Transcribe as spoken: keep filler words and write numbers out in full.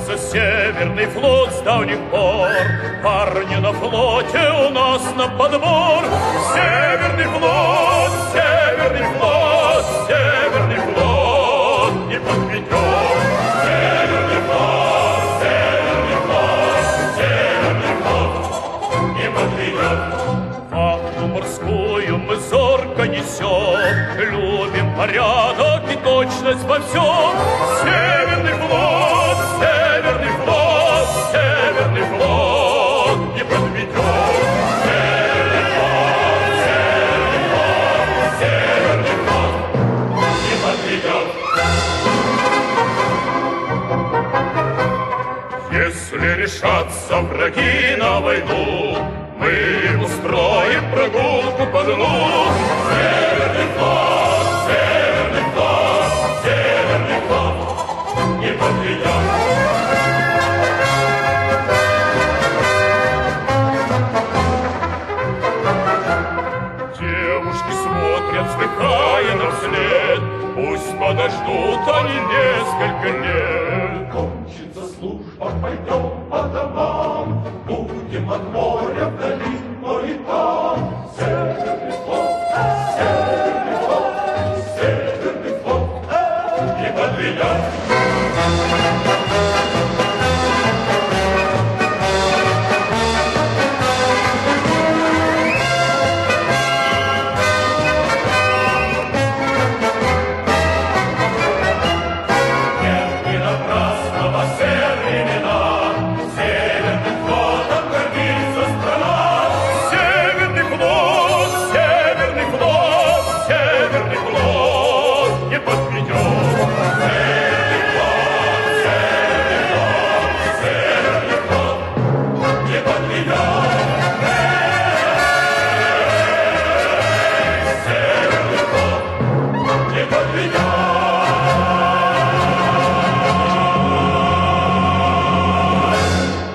За Северный флот с давних пор. Парни на флоте у нас на подбор. Северный флот, Северный флот, Северный флот не подведет. Северный флот, Северный флот, Северный флот не подведет. Вахту морскую мы зорко несем, любим порядок и точность во всем. Северный флот, Северный флот, Северный флот не подведет. Северный флот, Северный флот, Северный флот не подведет. Если решатся враги на войну, мы устроим прогулку по дну. Северный флот, Северный флот, Северный флот не подведет. Девушки смотрят, вздыхая нам вслед, пусть подождут они несколько лет. Кончится служба, пойдем по домам, будем от моря вдали, но и там.